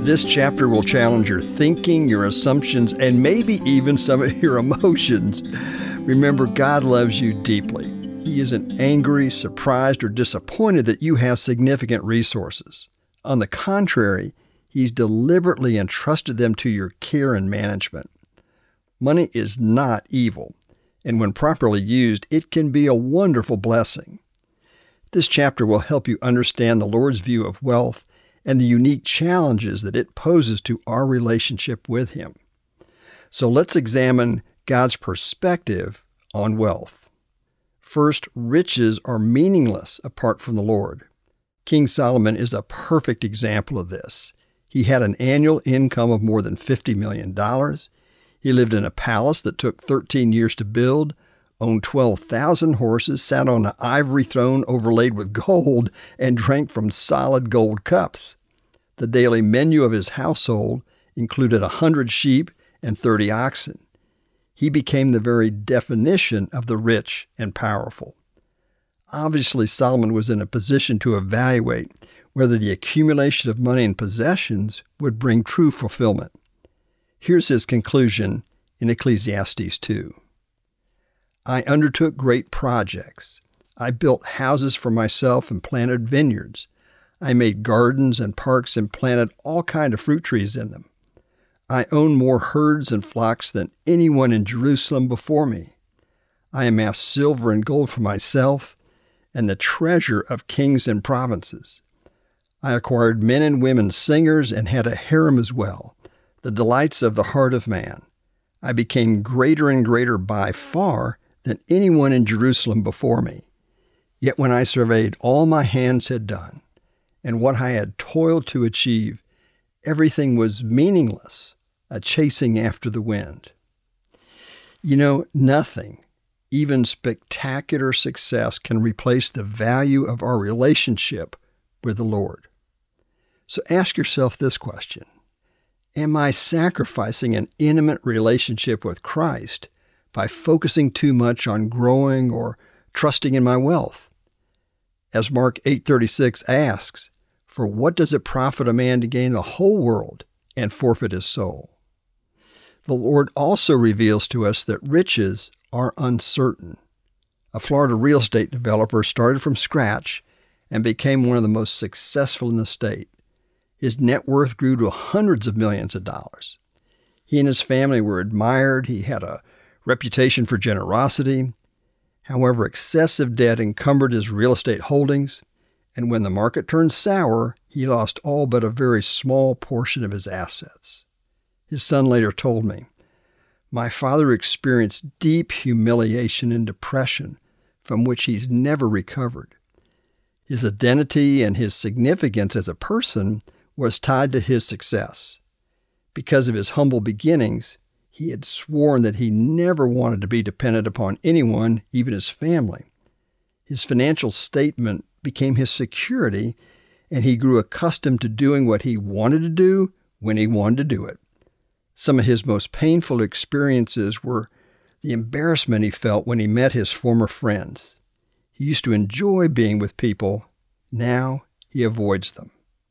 This chapter will challenge your thinking, your assumptions, and maybe even some of your emotions. Remember, God loves you deeply. He isn't angry, surprised, or disappointed that you have significant resources. On the contrary, He's deliberately entrusted them to your care and management. Money is not evil, and when properly used, it can be a wonderful blessing. This chapter will help you understand the Lord's view of wealth and the unique challenges that it poses to our relationship with Him. So let's examine God's perspective on wealth. First, riches are meaningless apart from the Lord. King Solomon is a perfect example of this. He had an annual income of more than $50 million. He lived in a palace that took 13 years to build, owned 12,000 horses, sat on an ivory throne overlaid with gold, and drank from solid gold cups. The daily menu of his household included 100 sheep and 30 oxen. He became the very definition of the rich and powerful. Obviously, Solomon was in a position to evaluate whether the accumulation of money and possessions would bring true fulfillment. Here's his conclusion in Ecclesiastes 2. I undertook great projects. I built houses for myself and planted vineyards. I made gardens and parks and planted all kinds of fruit trees in them. I owned more herds and flocks than anyone in Jerusalem before me. I amassed silver and gold for myself and the treasure of kings and provinces. I acquired men and women singers and had a harem as well, the delights of the heart of man. I became greater and greater by far than anyone in Jerusalem before me. Yet when I surveyed all my hands had done, and what I had toiled to achieve, everything was meaningless, a chasing after the wind. Nothing, even spectacular success, can replace the value of our relationship with the Lord. So ask yourself this question: am I sacrificing an intimate relationship with Christ by focusing too much on growing or trusting in my wealth? As Mark 8:36 asks, for what does it profit a man to gain the whole world and forfeit his soul? The Lord also reveals to us that riches are uncertain. A Florida real estate developer started from scratch and became one of the most successful in the state. His net worth grew to hundreds of millions of dollars. He and his family were admired. He had a reputation for generosity. However, excessive debt encumbered his real estate holdings, and when the market turned sour, he lost all but a very small portion of his assets. His son later told me, my father experienced deep humiliation and depression from which he's never recovered. His identity and his significance as a person was tied to his success. Because of his humble beginnings, he had sworn that he never wanted to be dependent upon anyone, even his family. His financial statement became his security, and he grew accustomed to doing what he wanted to do when he wanted to do it. Some of his most painful experiences were the embarrassment he felt when he met his former friends. He used to enjoy being with people. Now he avoids them.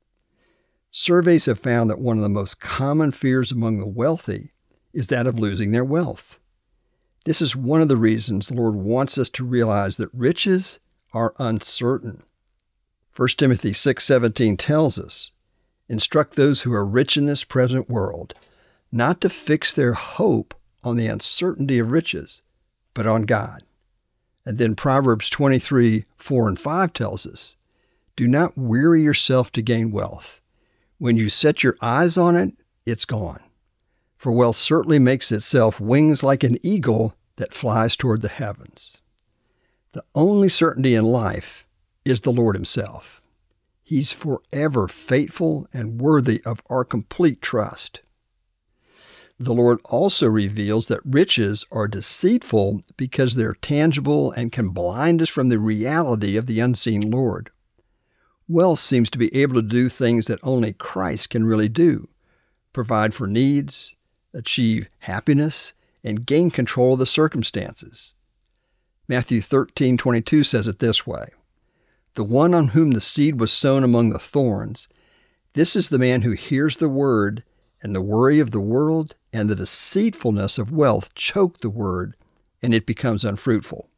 Surveys have found that one of the most common fears among the wealthy is that of losing their wealth. This is one of the reasons the Lord wants us to realize that riches are uncertain. 1 Timothy 6:17 tells us, instruct those who are rich in this present world not to fix their hope on the uncertainty of riches, but on God. And then Proverbs 23:4-5 tells us, do not weary yourself to gain wealth. When you set your eyes on it, it's gone. For wealth certainly makes itself wings like an eagle that flies toward the heavens. The only certainty in life is the Lord Himself. He's forever faithful and worthy of our complete trust. The Lord also reveals that riches are deceitful because they're tangible and can blind us from the reality of the unseen Lord. Wealth seems to be able to do things that only Christ can really do: provide for needs, achieve happiness, and gain control of the circumstances. Matthew 13:22 says it this way, the one on whom the seed was sown among the thorns, This is the man who hears the word, and the worry of the world and the deceitfulness of wealth choke the word, and it becomes unfruitful.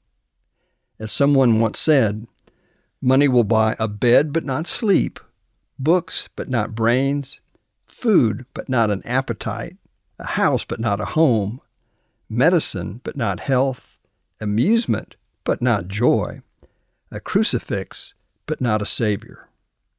As someone once said, money will buy a bed but not sleep, books but not brains, food but not an appetite, a house but not a home, medicine but not health, amusement but not joy, a crucifix but not a Savior.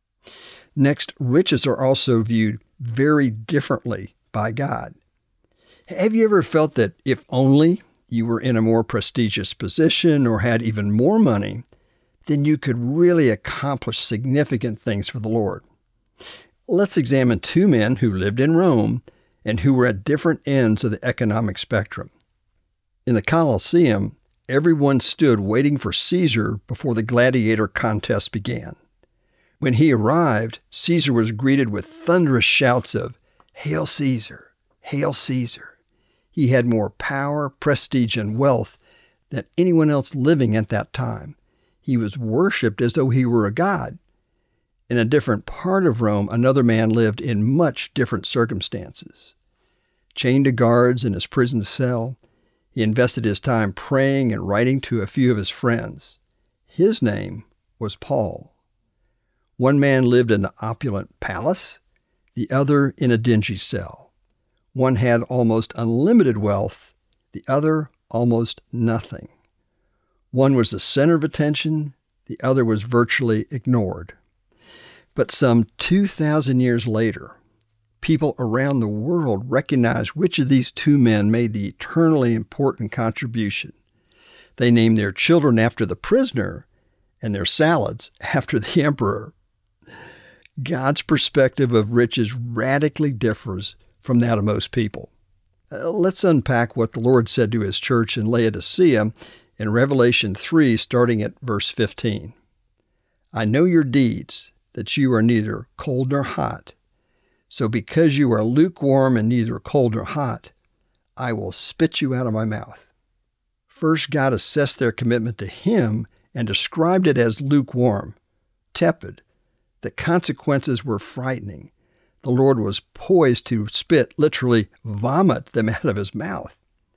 Next, riches are also viewed very differently by God. Have you ever felt that if only you were in a more prestigious position or had even more money, then you could really accomplish significant things for the Lord? Let's examine two men who lived in Rome and who were at different ends of the economic spectrum. In the Colosseum, everyone stood waiting for Caesar before the gladiator contest began. When he arrived, Caesar was greeted with thunderous shouts of, "Hail Caesar! Hail Caesar!" He had more power, prestige, and wealth than anyone else living at that time. He was worshipped as though he were a god. In a different part of Rome, another man lived in much different circumstances. Chained to guards in his prison cell, he invested his time praying and writing to a few of his friends. His name was Paul. One man lived in an opulent palace, the other in a dingy cell. One had almost unlimited wealth, the other almost nothing. One was the center of attention, the other was virtually ignored. But some 2,000 years later, people around the world recognize which of these two men made the eternally important contribution. They named their children after the prisoner and their salads after the emperor. God's perspective of riches radically differs from that of most people. Let's unpack what the Lord said to his church in Laodicea in Revelation 3, starting at verse 15. I know your deeds, that you are neither cold nor hot. So because you are lukewarm and neither cold nor hot, I will spit you out of my mouth. First, God assessed their commitment to him and described it as lukewarm, tepid. The consequences were frightening. The Lord was poised to spit, literally vomit them out of his mouth.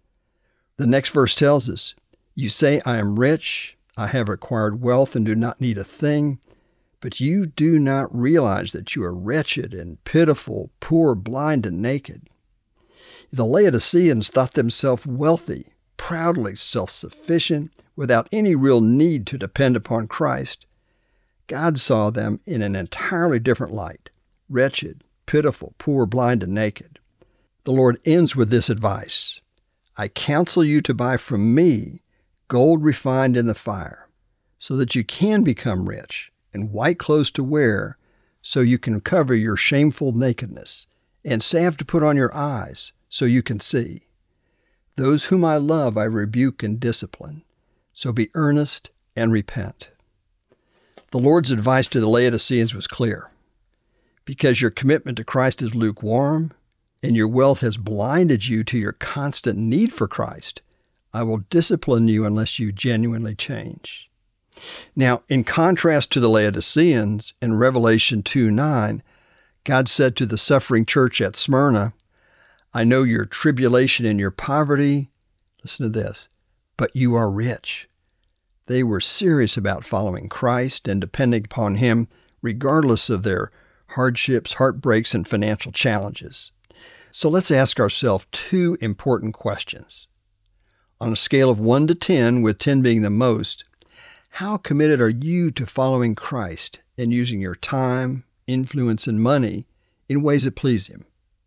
The next verse tells us, you say, I am rich, I have acquired wealth and do not need a thing, but you do not realize that you are wretched and pitiful, poor, blind, and naked. The Laodiceans thought themselves wealthy, proudly self-sufficient, without any real need to depend upon Christ. God saw them in an entirely different light, wretched, pitiful, poor, blind, and naked. The Lord ends with this advice. I counsel you to buy from me gold refined in the fire, so that you can become rich, and white clothes to wear, so you can cover your shameful nakedness, and salve to put on your eyes, so you can see. Those whom I love I rebuke and discipline, so be earnest and repent. The Lord's advice to the Laodiceans was clear. Because your commitment to Christ is lukewarm, and your wealth has blinded you to your constant need for Christ, I will discipline you unless you genuinely change. Now, in contrast to the Laodiceans, in Revelation 2:9, God said to the suffering church at Smyrna, I know your tribulation and your poverty. Listen to this. But you are rich. They were serious about following Christ and depending upon him regardless of their hardships, heartbreaks, and financial challenges. So let's ask ourselves two important questions. On a scale of 1 to 10, with 10 being the most, how committed are you to following Christ and using your time, influence, and money in ways that please him?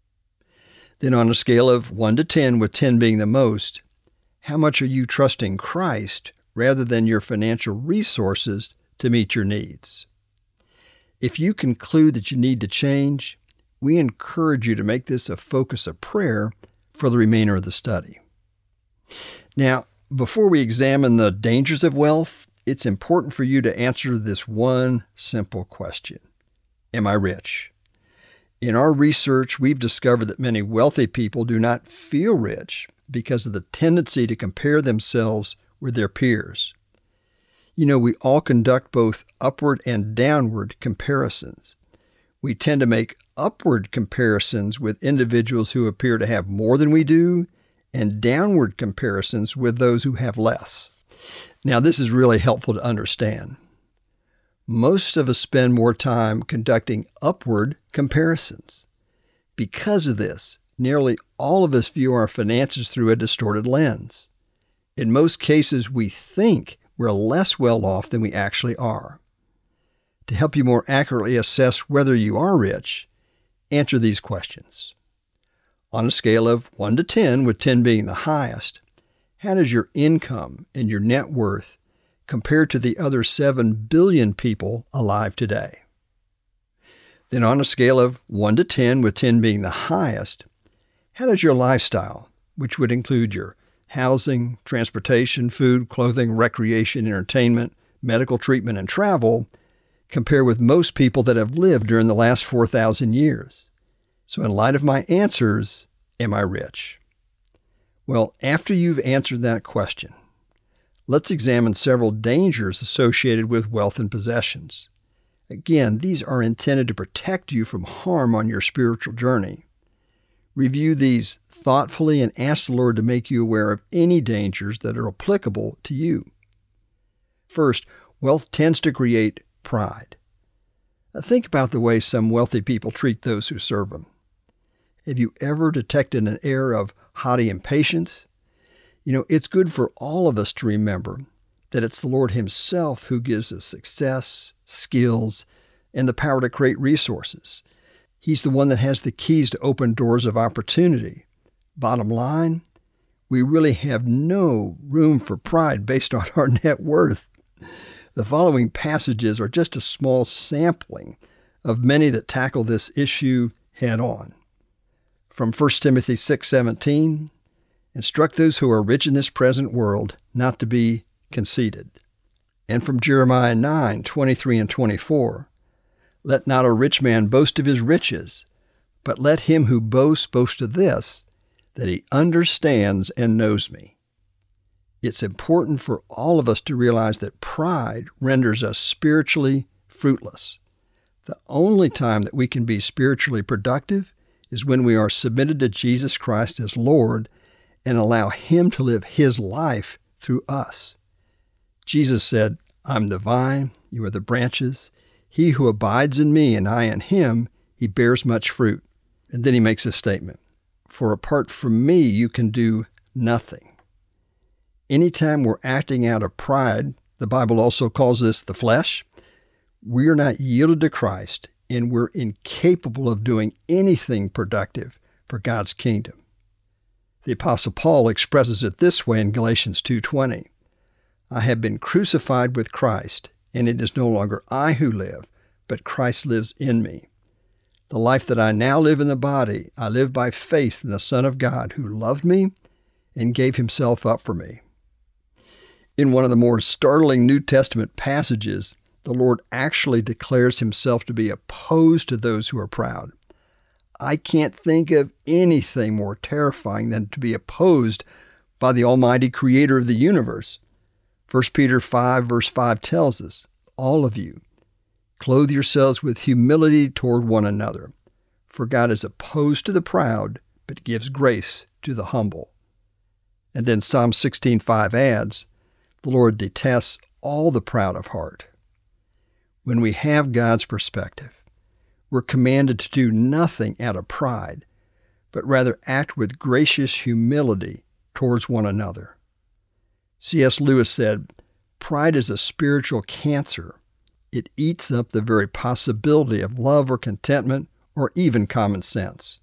Then on a scale of 1 to 10, with 10 being the most, how much are you trusting Christ rather than your financial resources to meet your needs? If you conclude that you need to change, we encourage you to make this a focus of prayer for the remainder of the study. Now, before we examine the dangers of wealth, it's important for you to answer this one simple question. Am I rich? In our research, we've discovered that many wealthy people do not feel rich because of the tendency to compare themselves with their peers. You know, we all conduct both upward and downward comparisons. We tend to make upward comparisons with individuals who appear to have more than we do, and downward comparisons with those who have less. Now, this is really helpful to understand. Most of us spend more time conducting upward comparisons. Because of this, nearly all of us view our finances through a distorted lens. In most cases, we think we're less well off than we actually are. To help you more accurately assess whether you are rich, answer these questions. On a scale of 1 to 10, with 10 being the highest, how does your income and your net worth compare to the other 7 billion people alive today? Then on a scale of 1 to 10, with 10 being the highest, how does your lifestyle, which would include your housing, transportation, food, clothing, recreation, entertainment, medical treatment, and travel, compare with most people that have lived during the last 4,000 years? So in light of my answers, am I rich? Well, after you've answered that question, let's examine several dangers associated with wealth and possessions. Again, these are intended to protect you from harm on your spiritual journey. Review these thoughtfully and ask the Lord to make you aware of any dangers that are applicable to you. First, wealth tends to create pride. Think about the way some wealthy people treat those who serve them. Have you ever detected an air of haughty impatience? It's good for all of us to remember that it's the Lord Himself who gives us success, skills, and the power to create resources. He's the one that has the keys to open doors of opportunity. Bottom line, we really have no room for pride based on our net worth. The following passages are just a small sampling of many that tackle this issue head on. From 1 Timothy 6:17, instruct those who are rich in this present world not to be conceited. And from Jeremiah 9:23 and 24, let not a rich man boast of his riches, but let him who boasts boast of this, that he understands and knows me. It's important for all of us to realize that pride renders us spiritually fruitless. The only time that we can be spiritually productive is when we are submitted to Jesus Christ as Lord and allow Him to live His life through us. Jesus said, I'm the vine, you are the branches. He who abides in me and I in him, he bears much fruit. And then He makes a statement, for apart from me, you can do nothing. Anytime we're acting out of pride, the Bible also calls this the flesh, we are not yielded to Christ and we're incapable of doing anything productive for God's kingdom. The Apostle Paul expresses it this way in Galatians 2:20. I have been crucified with Christ, and it is no longer I who live, but Christ lives in me. The life that I now live in the body, I live by faith in the Son of God who loved me and gave Himself up for me. In one of the more startling New Testament passages, the Lord actually declares Himself to be opposed to those who are proud. I can't think of anything more terrifying than to be opposed by the Almighty Creator of the universe. 1 Peter 5, verse 5 tells us, all of you, clothe yourselves with humility toward one another, for God is opposed to the proud, but gives grace to the humble. And then Psalm 16:5 adds, the Lord detests all the proud of heart. When we have God's perspective, we're commanded to do nothing out of pride, but rather act with gracious humility towards one another. C.S. Lewis said, pride is a spiritual cancer. It eats up the very possibility of love or contentment or even common sense.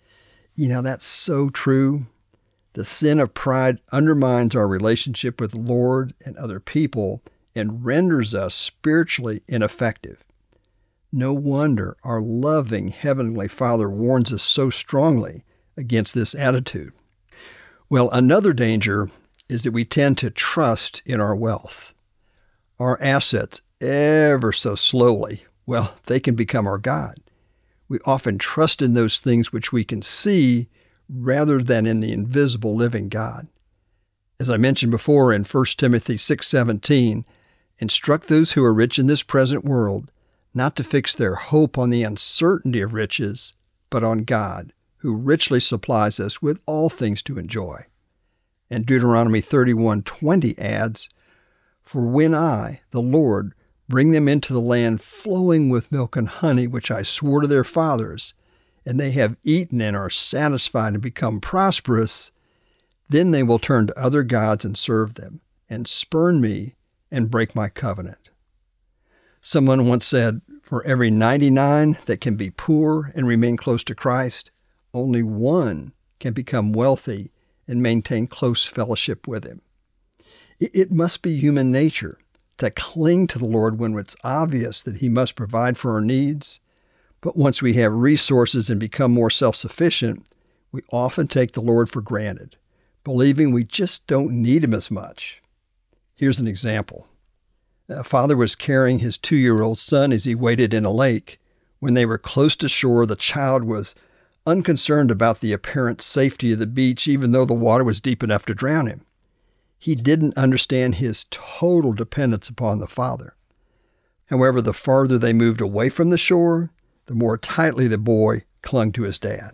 That's so true. The sin of pride undermines our relationship with the Lord and other people and renders us spiritually ineffective. No wonder our loving Heavenly Father warns us so strongly against this attitude. Well, another danger is that we tend to trust in our wealth. Our assets, ever so slowly, they can become our God. We often trust in those things which we can see rather than in the invisible living God. As I mentioned before in 1 Timothy 6:17, instruct those who are rich in this present world not to fix their hope on the uncertainty of riches, but on God, who richly supplies us with all things to enjoy. And Deuteronomy 31:20 adds, "For when I, the Lord, bring them into the land flowing with milk and honey, which I swore to their fathers, and they have eaten and are satisfied and become prosperous, then they will turn to other gods and serve them, and spurn me and break my covenant." Someone once said, for every 99 that can be poor and remain close to Christ, only one can become wealthy and maintain close fellowship with Him. It must be human nature to cling to the Lord when it's obvious that He must provide for our needs. But once we have resources and become more self-sufficient, we often take the Lord for granted, believing we just don't need Him as much. Here's an example. A father was carrying his 2-year-old son as he waded in a lake. When they were close to shore, the child was unconcerned about the apparent safety of the beach, even though the water was deep enough to drown him. He didn't understand his total dependence upon the father. However, the farther they moved away from the shore, the more tightly the boy clung to his dad.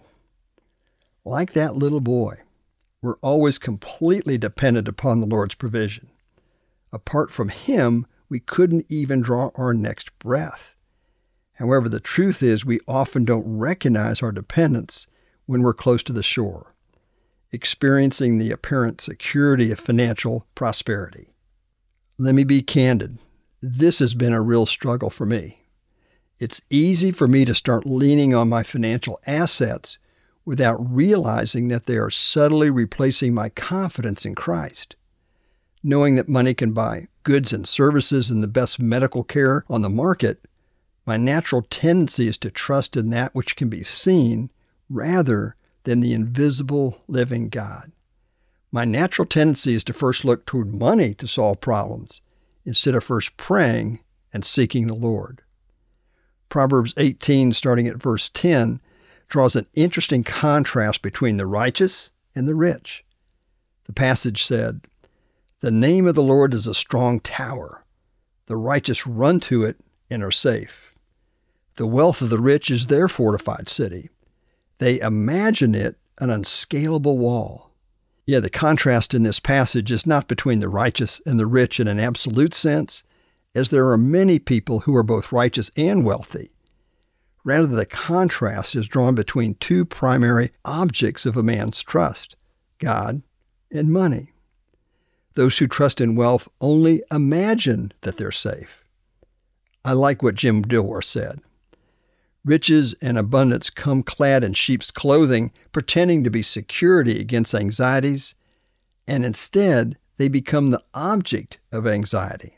Like that little boy, we're always completely dependent upon the Lord's provision. Apart from Him, we couldn't even draw our next breath. However, the truth is we often don't recognize our dependence when we're close to the shore, experiencing the apparent security of financial prosperity. Let me be candid. This has been a real struggle for me. It's easy for me to start leaning on my financial assets without realizing that they are subtly replacing my confidence in Christ. Knowing that money can buy goods and services and the best medical care on the market, my natural tendency is to trust in that which can be seen rather than the invisible living God. My natural tendency is to first look toward money to solve problems instead of first praying and seeking the Lord. Proverbs 18, starting at verse 10, draws an interesting contrast between the righteous and the rich. The passage said, "The name of the Lord is a strong tower. The righteous run to it and are safe. The wealth of the rich is their fortified city. They imagine it an unscalable wall." Yeah, the contrast in this passage is not between the righteous and the rich in an absolute sense, as there are many people who are both righteous and wealthy. Rather, the contrast is drawn between two primary objects of a man's trust, God and money. Those who trust in wealth only imagine that they're safe. I like what Jim Dilworth said. Riches and abundance come clad in sheep's clothing, pretending to be security against anxieties, and instead they become the object of anxiety.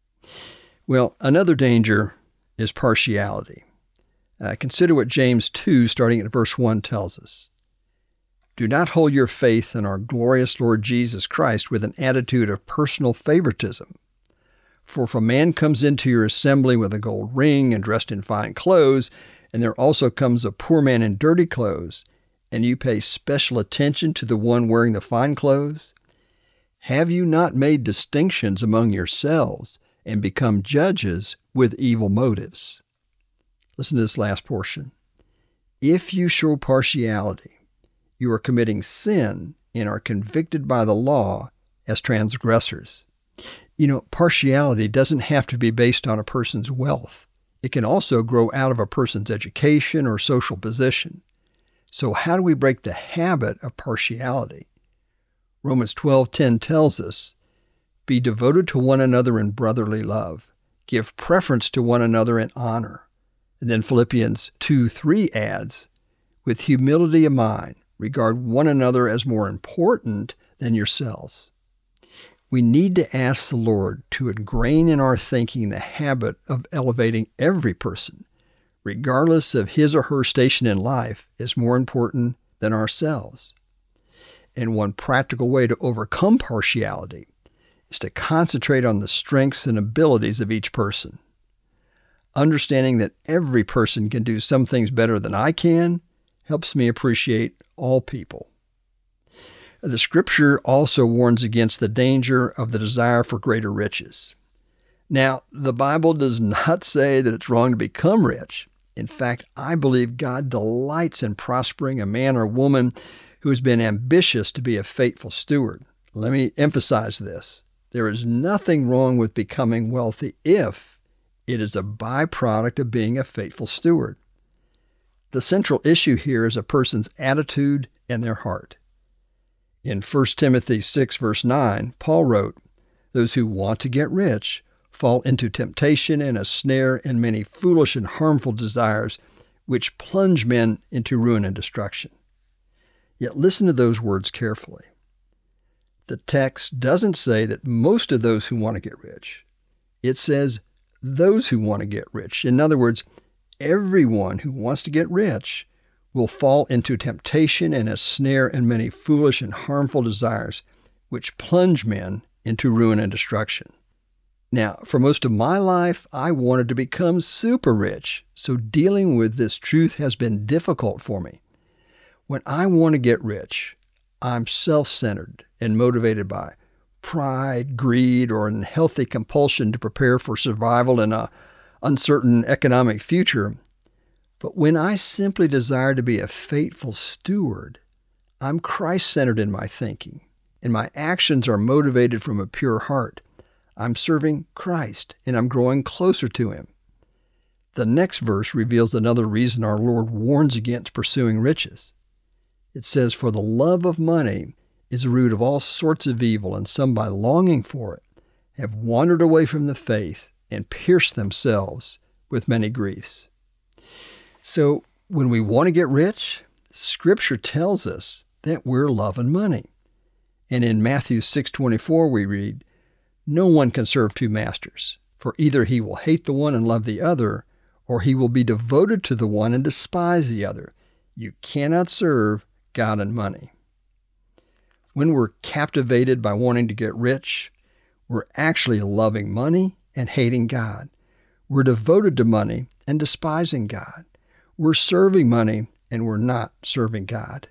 Well, another danger is partiality. Consider what James 2, starting at verse 1, tells us. "Do not hold your faith in our glorious Lord Jesus Christ with an attitude of personal favoritism. For if a man comes into your assembly with a gold ring and dressed in fine clothes, and there also comes a poor man in dirty clothes, and you pay special attention to the one wearing the fine clothes, have you not made distinctions among yourselves and become judges with evil motives?" Listen to this last portion. "If you show partiality, you are committing sin and are convicted by the law as transgressors." Partiality doesn't have to be based on a person's wealth. It can also grow out of a person's education or social position. So how do we break the habit of partiality? Romans 12:10 tells us, "Be devoted to one another in brotherly love. Give preference to one another in honor." And then Philippians 2:3 adds, "With humility of mind, regard one another as more important than yourselves." We need to ask the Lord to ingrain in our thinking the habit of elevating every person, regardless of his or her station in life, as more important than ourselves. And one practical way to overcome partiality is to concentrate on the strengths and abilities of each person. Understanding that every person can do some things better than I can helps me appreciate all people. The Scripture also warns against the danger of the desire for greater riches. Now, the Bible does not say that it's wrong to become rich. In fact, I believe God delights in prospering a man or woman who has been ambitious to be a faithful steward. Let me emphasize this. There is nothing wrong with becoming wealthy if it is a byproduct of being a faithful steward. The central issue here is a person's attitude and their heart. In 1 Timothy 6, verse 9, Paul wrote, "Those who want to get rich fall into temptation and a snare and many foolish and harmful desires, which plunge men into ruin and destruction." Yet listen to those words carefully. The text doesn't say that most of those who want to get rich. It says those who want to get rich. In other words, everyone who wants to get rich will fall into temptation and a snare and many foolish and harmful desires, which plunge men into ruin and destruction. Now, for most of my life, I wanted to become super rich, so dealing with this truth has been difficult for me. When I want to get rich, I'm self-centered and motivated by pride, greed, or an unhealthy compulsion to prepare for survival in an uncertain economic future. But when I simply desire to be a faithful steward, I'm Christ-centered in my thinking, and my actions are motivated from a pure heart. I'm serving Christ, and I'm growing closer to Him. The next verse reveals another reason our Lord warns against pursuing riches. It says, "For the love of money is the root of all sorts of evil, and some by longing for it have wandered away from the faith and pierced themselves with many griefs." So when we want to get rich, Scripture tells us that we're loving money. And in Matthew 6:24 we read, "No one can serve two masters, for either he will hate the one and love the other, or he will be devoted to the one and despise the other. You cannot serve God and money." When we're captivated by wanting to get rich, we're actually loving money and hating God. We're devoted to money and despising God. We're serving money and we're not serving God.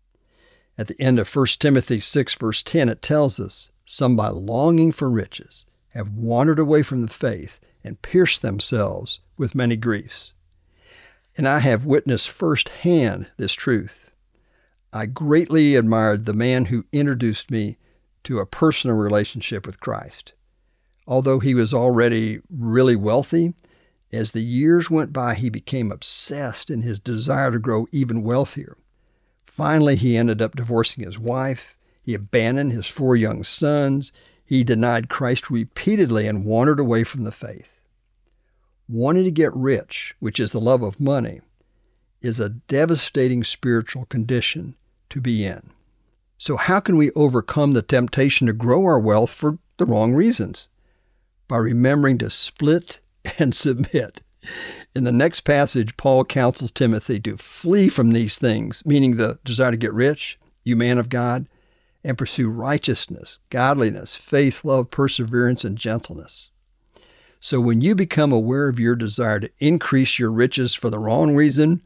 At the end of 1 Timothy 6, verse 10, it tells us, "Some by longing for riches have wandered away from the faith and pierced themselves with many griefs." And I have witnessed firsthand this truth. I greatly admired the man who introduced me to a personal relationship with Christ. Although he was already really wealthy, as the years went by, he became obsessed in his desire to grow even wealthier. Finally, he ended up divorcing his wife. He abandoned his 4 young sons. He denied Christ repeatedly and wandered away from the faith. Wanting to get rich, which is the love of money, is a devastating spiritual condition to be in. So how can we overcome the temptation to grow our wealth for the wrong reasons? By remembering to split and submit. In the next passage, Paul counsels Timothy to flee from these things, meaning the desire to get rich, you man of God, and pursue righteousness, godliness, faith, love, perseverance, and gentleness. So when you become aware of your desire to increase your riches for the wrong reason,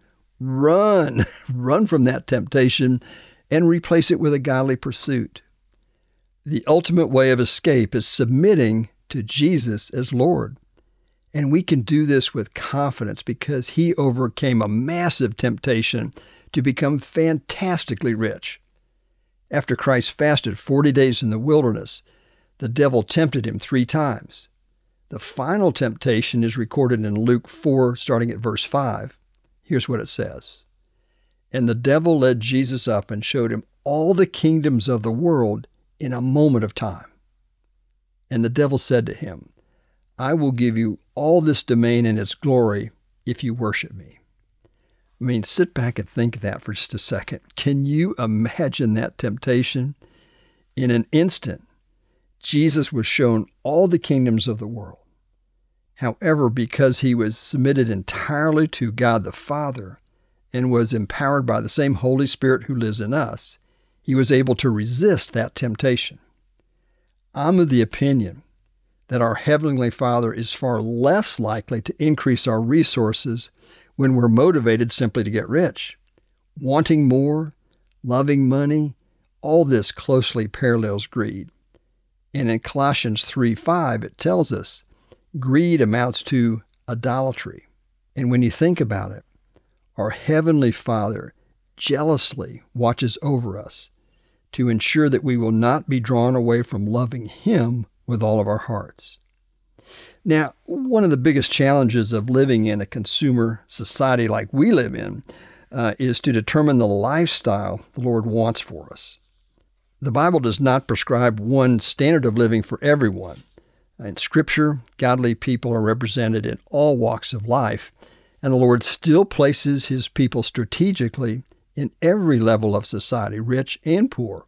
run from that temptation and replace it with a godly pursuit. The ultimate way of escape is submitting to Jesus as Lord. And we can do this with confidence because He overcame a massive temptation to become fantastically rich. After Christ fasted 40 days in the wilderness, the devil tempted Him 3 times. The final temptation is recorded in Luke 4, starting at verse 5. Here's what it says. "And the devil led Jesus up and showed Him all the kingdoms of the world in a moment of time. And the devil said to Him, I will give you all this domain and its glory if you worship me." I mean, sit back and think of that for just a second. Can you imagine that temptation? In an instant, Jesus was shown all the kingdoms of the world. However, because He was submitted entirely to God the Father and was empowered by the same Holy Spirit who lives in us, He was able to resist that temptation. I'm of the opinion that our Heavenly Father is far less likely to increase our resources when we're motivated simply to get rich. Wanting more, loving money, all this closely parallels greed. And in Colossians 3:5, it tells us, Greed amounts to idolatry. And when you think about it, our Heavenly Father jealously watches over us to ensure that we will not be drawn away from loving Him with all of our hearts. Now, one of the biggest challenges of living in a consumer society like we live in is to determine the lifestyle the Lord wants for us. The Bible does not prescribe one standard of living for everyone. In Scripture, godly people are represented in all walks of life, and the Lord still places His people strategically in every level of society, rich and poor.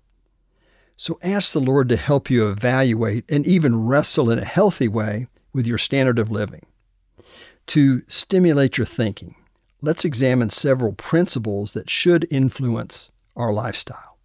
So ask the Lord to help you evaluate and even wrestle in a healthy way with your standard of living. To stimulate your thinking, let's examine several principles that should influence our lifestyle.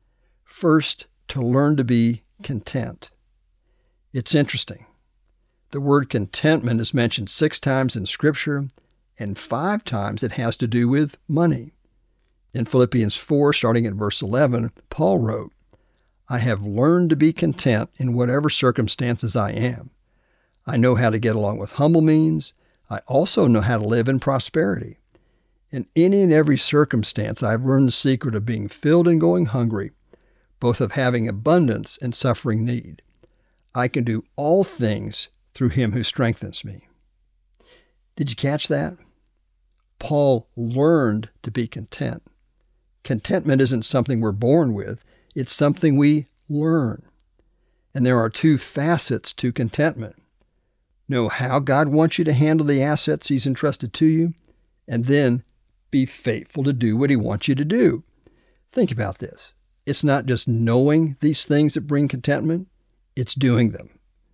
First, to learn to be content. It's interesting. The word contentment is mentioned 6 times in Scripture, and 5 times it has to do with money. In Philippians 4, starting at verse 11, Paul wrote, "I have learned to be content in whatever circumstances I am. I know how to get along with humble means. I also know how to live in prosperity. In any and every circumstance, I have learned the secret of being filled and going hungry, both of having abundance and suffering need. I can do all things through Him who strengthens me." Did you catch that? Paul learned to be content. Contentment isn't something we're born with. It's something we learn. And there are 2 facets to contentment. Know how God wants you to handle the assets He's entrusted to you, and then be faithful to do what He wants you to do. Think about this. It's not just knowing these things that bring contentment, it's doing them.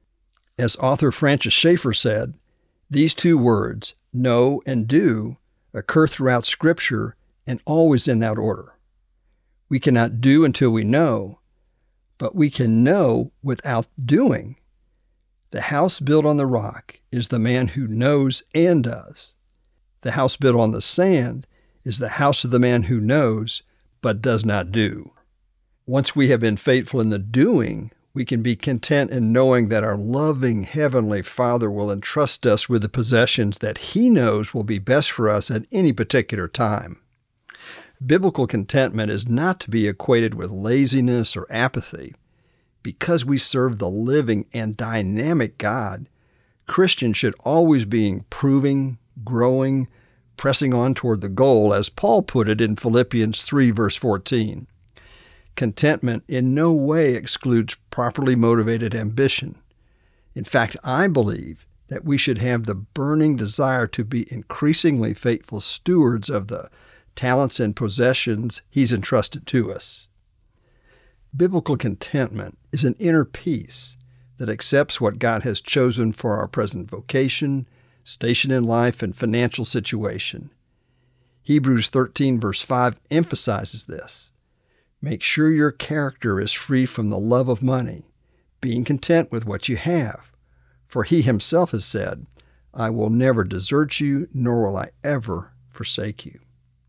As author Francis Schaeffer said, these 2 words, know and do, occur throughout Scripture and always in that order. We cannot do until we know, but we can know without doing. The house built on the rock is the man who knows and does. The house built on the sand is the house of the man who knows but does not do. Once we have been faithful in the doing, we can be content in knowing that our loving Heavenly Father will entrust us with the possessions that He knows will be best for us at any particular time. Biblical contentment is not to be equated with laziness or apathy. Because we serve the living and dynamic God, Christians should always be improving, growing, pressing on toward the goal, as Paul put it in Philippians 3, verse 14. Contentment in no way excludes properly motivated ambition. In fact, I believe that we should have the burning desire to be increasingly faithful stewards of the talents and possessions He's entrusted to us. Biblical contentment is an inner peace that accepts what God has chosen for our present vocation, station in life, and financial situation. Hebrews 13, verse 5 emphasizes this. Make sure your character is free from the love of money, being content with what you have. For He Himself has said, I will never desert you, nor will I ever forsake you.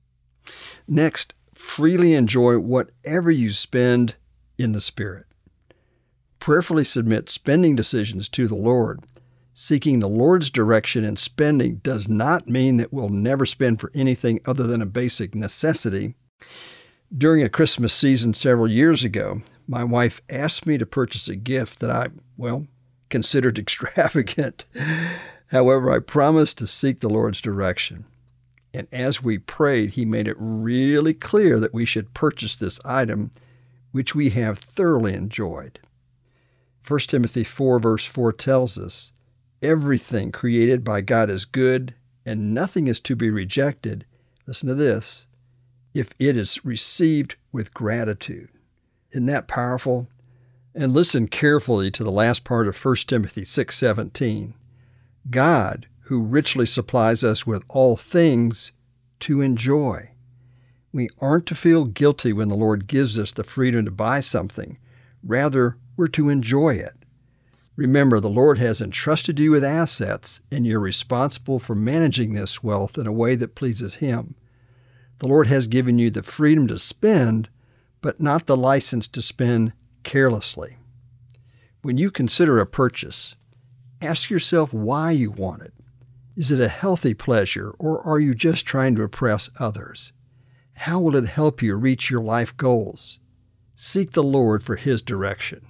Next, freely enjoy whatever you spend in the Spirit. Prayerfully submit spending decisions to the Lord. Seeking the Lord's direction in spending does not mean that we'll never spend for anything other than a basic necessity. During a Christmas season several years ago, my wife asked me to purchase a gift that I, considered extravagant. However, I promised to seek the Lord's direction. And as we prayed, He made it really clear that we should purchase this item, which we have thoroughly enjoyed. 1 Timothy 4, verse 4 tells us, everything created by God is good, and nothing is to be rejected. Listen to this. If it is received with gratitude. Isn't that powerful? And listen carefully to the last part of 1 Timothy 6:17. God, who richly supplies us with all things to enjoy. We aren't to feel guilty when the Lord gives us the freedom to buy something. Rather, we're to enjoy it. Remember, the Lord has entrusted you with assets, and you're responsible for managing this wealth in a way that pleases Him. The Lord has given you the freedom to spend, but not the license to spend carelessly. When you consider a purchase, Ask yourself why you want it. Is it a healthy pleasure, or are you just trying to impress others? How will it help you reach your life goals? Seek the Lord for His direction.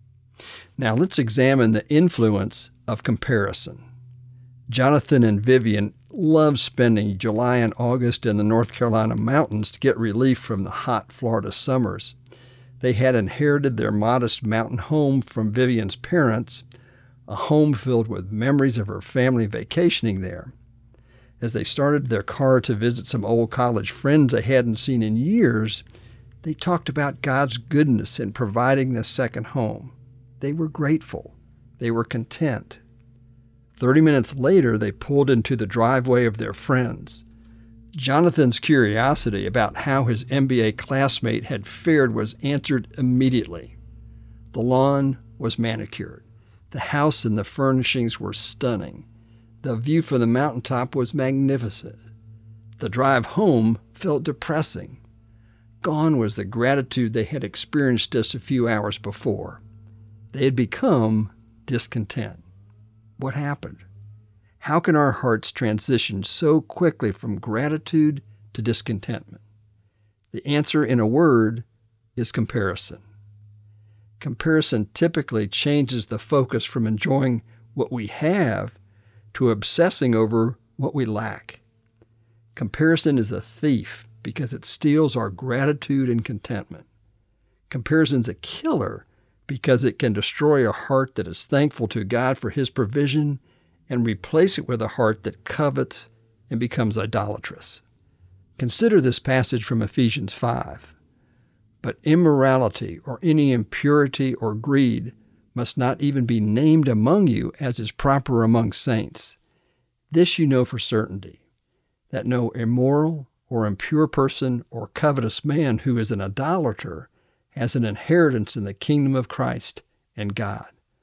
Now let's examine the influence of comparison. Jonathan and Vivian loved spending July and August in the North Carolina mountains to get relief from the hot Florida summers. They had inherited their modest mountain home from Vivian's parents, a home filled with memories of her family vacationing there. As they started their car to visit some old college friends they hadn't seen in years, they talked about God's goodness in providing this second home. They were grateful. They were content. 30 minutes later, they pulled into the driveway of their friends. Jonathan's curiosity about how his MBA classmate had fared was answered immediately. The lawn was manicured. The house and the furnishings were stunning. The view from the mountaintop was magnificent. The drive home felt depressing. Gone was the gratitude they had experienced just a few hours before. They had become discontent. What happened? How can our hearts transition so quickly from gratitude to discontentment? The answer, in a word, is comparison. Comparison typically changes the focus from enjoying what we have to obsessing over what we lack. Comparison is a thief because it steals our gratitude and contentment. Comparison's a killer because it can destroy a heart that is thankful to God for His provision and replace it with a heart that covets and becomes idolatrous. Consider this passage from Ephesians 5. But immorality or any impurity or greed must not even be named among you as is proper among saints. This you know for certainty, that no immoral or impure person or covetous man who is an idolater has an inheritance in the kingdom of Christ and God.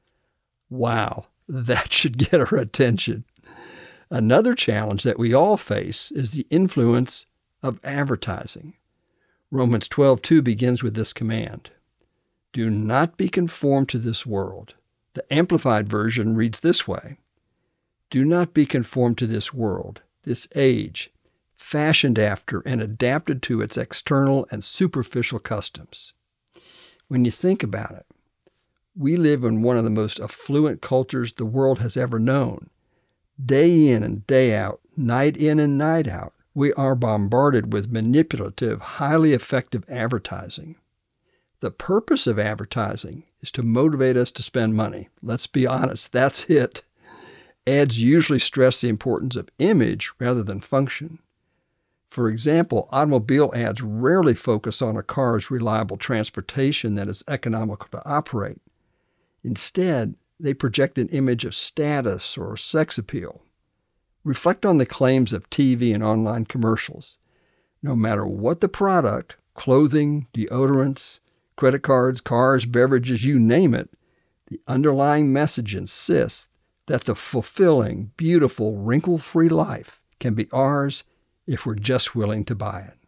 Wow, that should get our attention. Another challenge that we all face is the influence of advertising. Romans 12:2 begins with this command: do not be conformed to this world. The Amplified Version reads this way: do not be conformed to this world, this age, fashioned after and adapted to its external and superficial customs. When you think about it, we live in one of the most affluent cultures the world has ever known. Day in and day out, night in and night out, we are bombarded with manipulative, highly effective advertising. The purpose of advertising is to motivate us to spend money. Let's be honest, that's it. Ads usually stress the importance of image rather than function. For example, automobile ads rarely focus on a car's reliable transportation that is economical to operate. Instead, they project an image of status or sex appeal. Reflect on the claims of TV and online commercials. No matter what the product, clothing, deodorants, credit cards, cars, beverages, you name it, the underlying message insists that the fulfilling, beautiful, wrinkle-free life can be ours if we're just willing to buy it.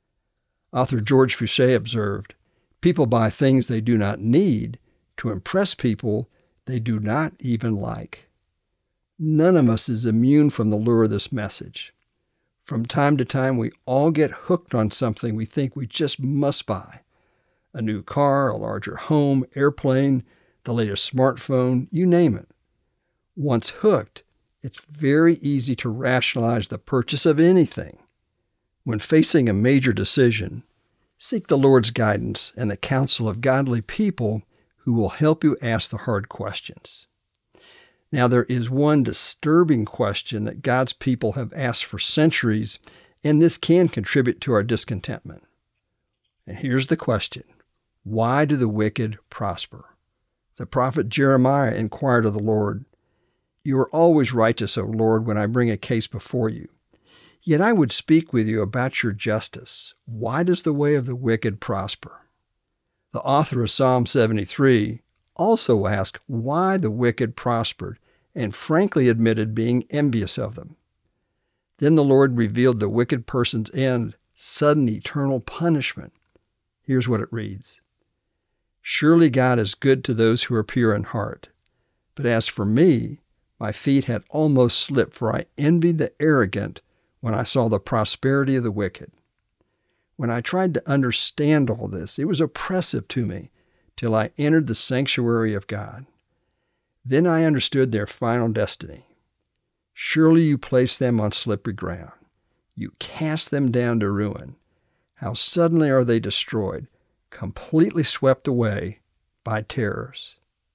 Author George Fouché observed, people buy things they do not need to impress people they do not even like. None of us is immune from the lure of this message. From time to time, we all get hooked on something we think we just must buy. A new car, a larger home, airplane, the latest smartphone, you name it. Once hooked, it's very easy to rationalize the purchase of anything. When facing a major decision, seek the Lord's guidance and the counsel of godly people who will help you ask the hard questions. Now, there is one disturbing question that God's people have asked for centuries, and this can contribute to our discontentment. And here's the question: why do the wicked prosper? The prophet Jeremiah inquired of the Lord, "You are always righteous, O Lord, when I bring a case before you. Yet I would speak with you about your justice. Why does the way of the wicked prosper?" The author of Psalm 73 also asked why the wicked prospered and frankly admitted being envious of them. Then the Lord revealed the wicked person's end, sudden eternal punishment. Here's what it reads: "Surely God is good to those who are pure in heart. But as for me, My feet had almost slipped, for I envied the arrogant when I saw the prosperity of the wicked. When I tried to understand all this, it was oppressive to me till I entered the sanctuary of God. Then I understood their final destiny. Surely you place them on slippery ground. You cast them down to ruin. How suddenly are they destroyed, completely swept away by terrors.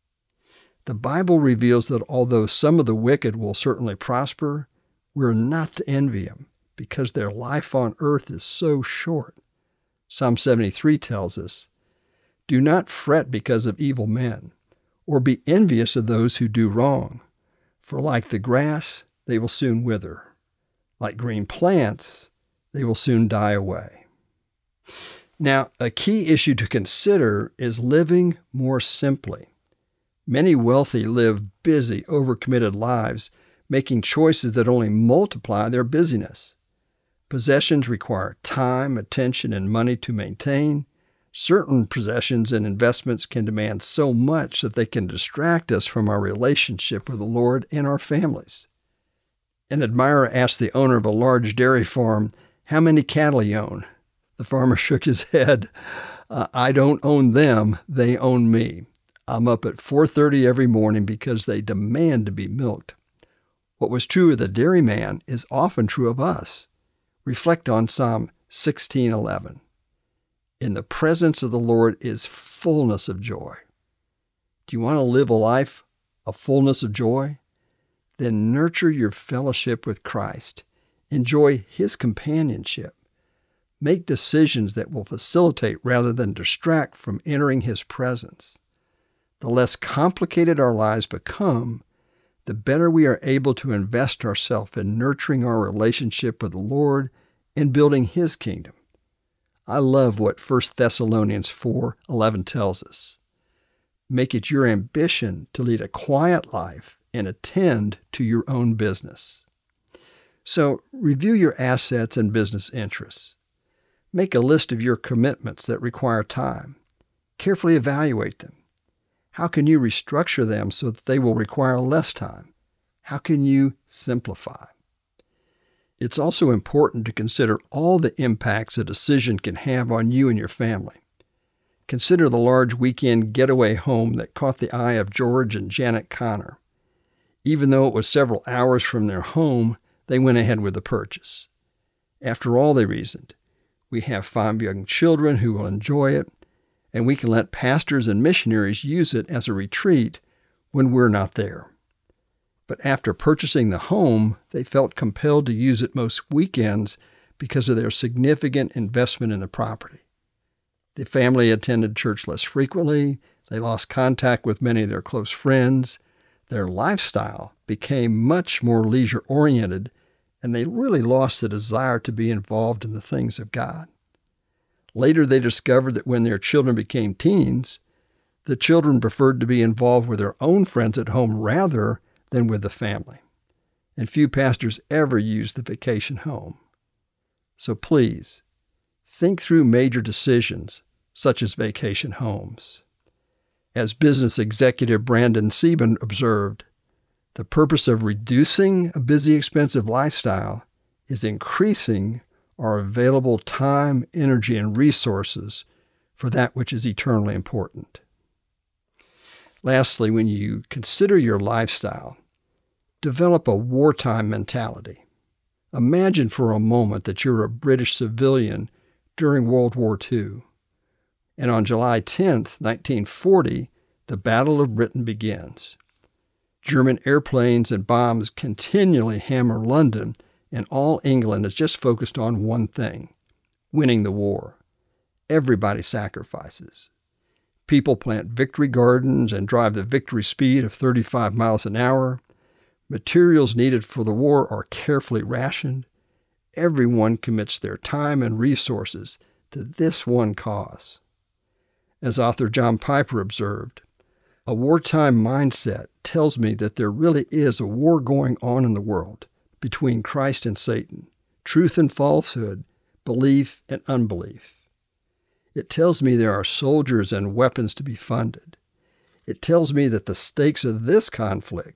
The Bible reveals that although some of the wicked will certainly prosper, we're not to envy them because their life on earth is so short. Psalm 73 tells us, "Do not fret because of evil men, or be envious of those who do wrong, for like the grass, they will soon wither. Like green plants, they will soon die away." Now, a key issue to consider is living more simply. Many wealthy live busy, overcommitted lives, making choices that only multiply their busyness. Possessions require time, attention, and money to maintain. Certain possessions and investments can demand so much that they can distract us from our relationship with the Lord and our families. An admirer asked the owner of a large dairy farm how many cattle he owned. The farmer shook his head. "I don't own them, they own me. I'm up at 4:30 every morning because they demand to be milked." What was true of the dairyman is often true of us. Reflect on Psalm 16:11. "In the presence of the Lord is fullness of joy." Do you want to live a life of fullness of joy? Then nurture your fellowship with Christ. Enjoy His companionship. Make decisions that will facilitate rather than distract from entering His presence. The less complicated our lives become, the better we are able to invest ourselves in nurturing our relationship with the Lord and building His kingdom. I love what 1 Thessalonians 4:11 tells us. Make it your ambition to lead a quiet life and attend to your own business. So review your assets and business interests. Make a list of your commitments that require time. Carefully evaluate them. How can you restructure them so that they will require less time? How can you simplify? It's also important to consider all the impacts a decision can have on you and your family. Consider the large weekend getaway home that caught the eye of George and Janet Connor. Even though it was several hours from their home, they went ahead with the purchase. After all, they reasoned, we have 5 young children who will enjoy it, and we can let pastors and missionaries use it as a retreat when we're not there. But after purchasing the home, they felt compelled to use it most weekends because of their significant investment in the property. The family attended church less frequently, they lost contact with many of their close friends, their lifestyle became much more leisure-oriented, and they really lost the desire to be involved in the things of God. Later, they discovered that when their children became teens, the children preferred to be involved with their own friends at home rather than with the family. And few pastors ever used the vacation home. So please, think through major decisions such as vacation homes. As business executive Brandon Sieben observed, the purpose of reducing a busy, expensive lifestyle is increasing our available time, energy, and resources for that which is eternally important. Lastly, when you consider your lifestyle, develop a wartime mentality. Imagine for a moment that you're a British civilian during World War II. And on July 10th, 1940, the Battle of Britain begins. German airplanes and bombs continually hammer London, and all England is just focused on one thing, winning the war. Everybody sacrifices. People plant victory gardens and drive the victory speed of 35 miles an hour. Materials needed for the war are carefully rationed. Everyone commits their time and resources to this one cause. As author John Piper observed, a wartime mindset tells me that there really is a war going on in the world between Christ and Satan, truth and falsehood, belief and unbelief. It tells me there are soldiers and weapons to be funded. It tells me that the stakes of this conflict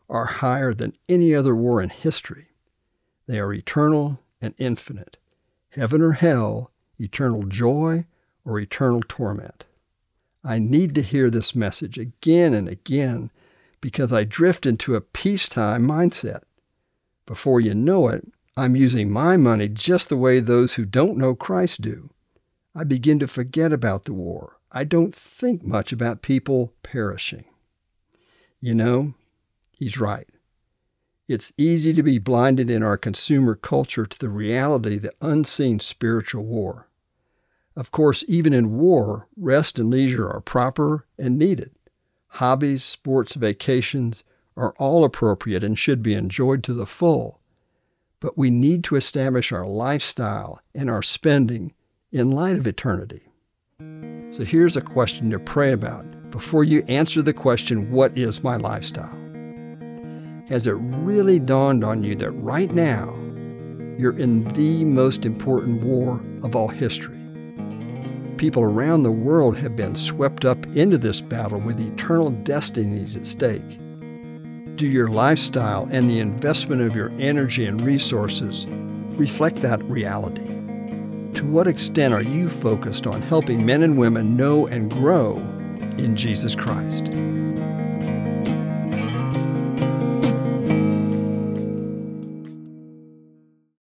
are higher than any other war in history. They are eternal and infinite. Heaven or hell, eternal joy or eternal torment. I need to hear this message again and again because I drift into a peacetime mindset. Before you know it, I'm using my money just the way those who don't know Christ do. I begin to forget about the war. I don't think much about people perishing. You know, he's right. It's easy to be blinded in our consumer culture to the reality of the unseen spiritual war. Of course, even in war, rest and leisure are proper and needed. Hobbies, sports, vacations are all appropriate and should be enjoyed to the full. But we need to establish our lifestyle and our spending in light of eternity. So here's a question to pray about before you answer the question, what is my lifestyle? Has it really dawned on you that right now you're in the most important war of all history? People around the world have been swept up into this battle with eternal destinies at stake. Do your lifestyle and the investment of your energy and resources reflect that reality? To what extent are you focused on helping men and women know and grow in Jesus Christ?